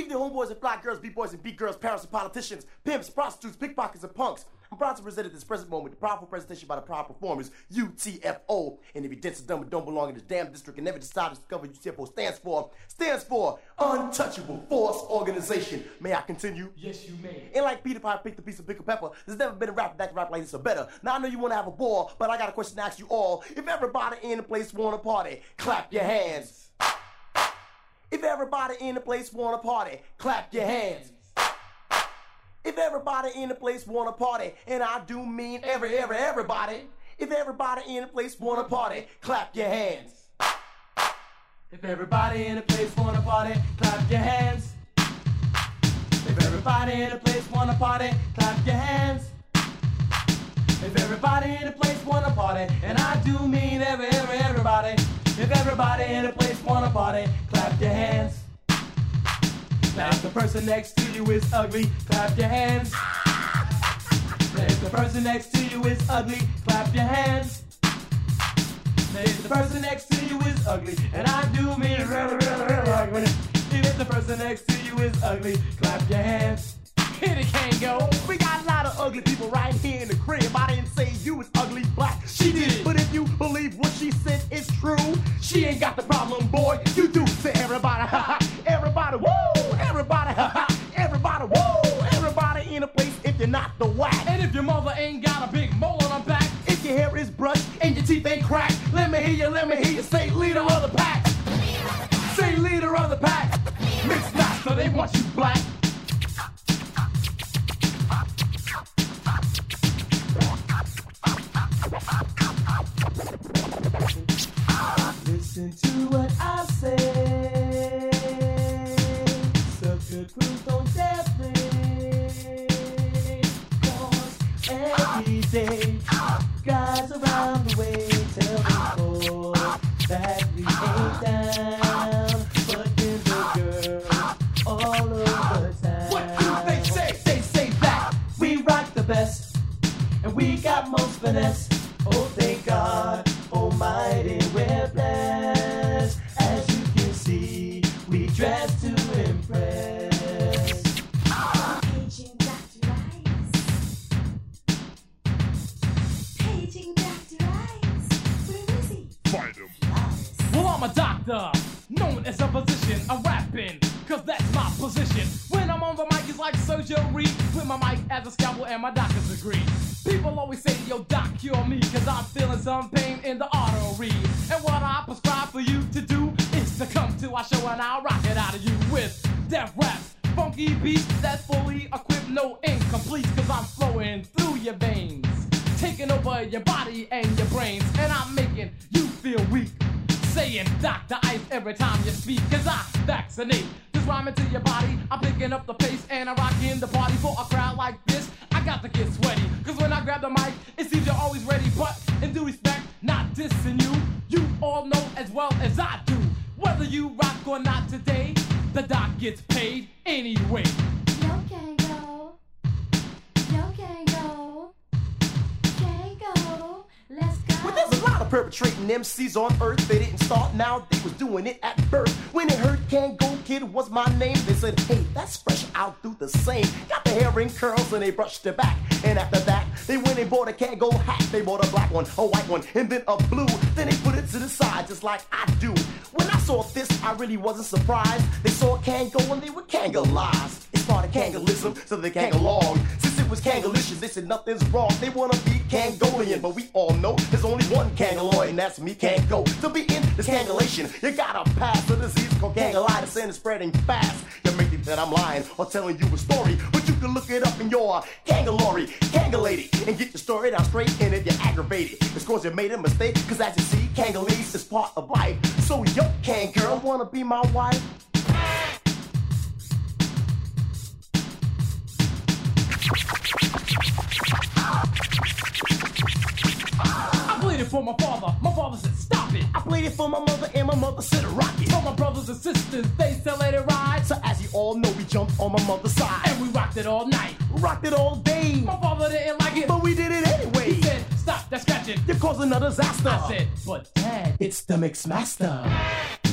Even the homeboys and fly girls, B-boys and B-girls, parents and politicians, pimps, prostitutes, pickpockets and punks. I'm proud to present at this present moment the powerful presentation by the proud performers, UTFO. And if you're dense and dumb and don't belong in this damn district and never decide to discover UTFO stands for Untouchable Force Organization. May I continue? Yes, you may. And like Peter Piper picked a piece of pickled pepper, there's never been a rapper that can rap like this or better. Now I know you want to have a ball, but I got a question to ask you all. If everybody in the place want to party, clap your hands. If everybody in the place want to party, clap your hands. If everybody in the place want to party, and I do mean everybody. If everybody in the place want to party, clap your hands. If everybody in the place wanna party, clap your hands. If everybody in the place wanna party, clap your hands. If everybody in the place wanna party, and I do mean everybody. If everybody in the place wanna party, clap your hands. Now if the person next to you is ugly, clap your hands. If the person next to you is ugly, clap your hands. If the person next to you is ugly, and I do mean really ugly. If the person next to you is ugly, clap your hands. Here it can't go. We got a lot of ugly people right here in the crib. I didn't say you was ugly black. She did it. But if you believe what she said is true, she ain't got the problem, boy. You do. Say everybody, ha ha. Everybody, woo. Everybody, ha ha. Everybody, woo. Everybody in a place if you're not the whack. And if your mother ain't got a big mole on her back, if your hair is brushed and your teeth ain't cracked, let me hear you say leader of the pack. Say leader of the pack. Mixed not so they want you black. listen to what I say. Such good crews don't dare play. 'Cause every day, guys around the way tell me boys that we ain't down. But then the girls all over town. What do they say? They say that we rock the best, and we got most finesse. Oh, thank God Almighty, we're blessed. As you can see, we dress to impress. Paging Dr. Rice. Paging Dr. Rice. Where is he? Find him. Well, I'm a doctor, known as a physician. I'm rapping, cause that's my position. When I'm on the mic, it's like surgery. With my mic as a scalpel and my doctor's degree. People always say, yo, doc, cure me, cause I'm feeling some pain in the artery. And what I prescribe for you to do is to come to our show and I'll rock it out of you with death raps, funky beats that's fully equipped, no incomplete, cause I'm flowing through your veins, taking over your body and your brains, and I'm making you feel weak. Saying Dr. Ice every time you speak, cause I vaccinate. Just rhyming to your body, I'm picking up the pace and I'm rocking the party for a crowd like this. I got to get sweaty, cause when I grab the mic, it seems you're always ready. But in due respect, not dissing you, you all know as well as I do. Whether you rock or not today, the doc gets paid anyway. No can't go. No can't go. Can't go. Let's go. Well, there's a lot of perpetrating MCs on earth. They didn't start now, they was doing it at birth. When they heard Can't Go Kid was my name, they said, hey, that's fresh, I'll do the same. Got the hair in curls and they brushed it back. And after that, they went and bought a Can't Go hat. They bought a black one, a white one, and then a blue. Then they put it to the side just like I do. When I saw this, I really wasn't surprised. They saw Can't Go and they were Kangalized. It started Kangalism, so they can't go along. Since it was Kangalicious, they said nothing's wrong. They wanna be Kangolian, but we all know there's only one Kangaloid, and that's me, Can't Go. To be in this Kangolation, you gotta pass a disease called Kangolitis, and it's spreading fast. You may think that I'm lying or telling you a story, but you can look it up in your Kangalori, Kangalady, and get your story down straight. And if you're aggravated, it's cause you made a mistake. Cause as you see, Kangalese is part of life. So yo, Kang girl, wanna be my wife? I pleaded for my father said stop it. I played it for my mother and my mother said rock it. For my brothers and sisters, they still let it ride. So as you all know, we jumped on my mother's side. And we rocked it all night. Rocked it all day. My father didn't like it, But we did it anyway. he said, stop that scratching. You're causing a disaster. I said, but Dad, it's the Mix Master.